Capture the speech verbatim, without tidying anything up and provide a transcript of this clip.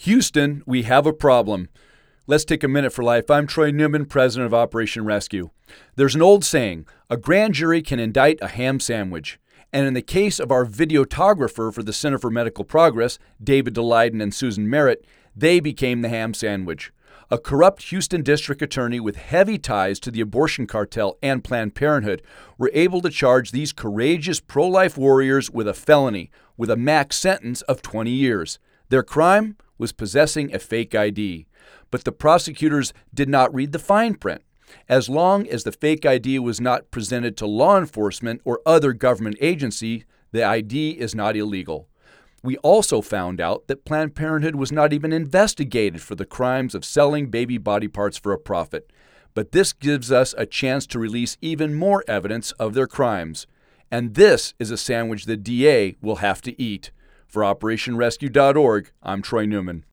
Houston, we have a problem. Let's take a minute for life. I'm Troy Newman, president of Operation Rescue. There's an old saying, a grand jury can indict a ham sandwich. And in the case of our videographer for the Center for Medical Progress, David Daleiden and Susan Merritt, they became the ham sandwich. A corrupt Houston district attorney with heavy ties to the abortion cartel and Planned Parenthood were able to charge these courageous pro-life warriors with a felony, with a max sentence of twenty years. Their crime was possessing a fake I D. But the prosecutors did not read the fine print. As long as the fake I D was not presented to law enforcement or other government agency, the I D is not illegal. We also found out that Planned Parenthood was not even investigated for the crimes of selling baby body parts for a profit. But this gives us a chance to release even more evidence of their crimes. And this is a sandwich the D A will have to eat. For Operation Rescue dot org, I'm Troy Newman.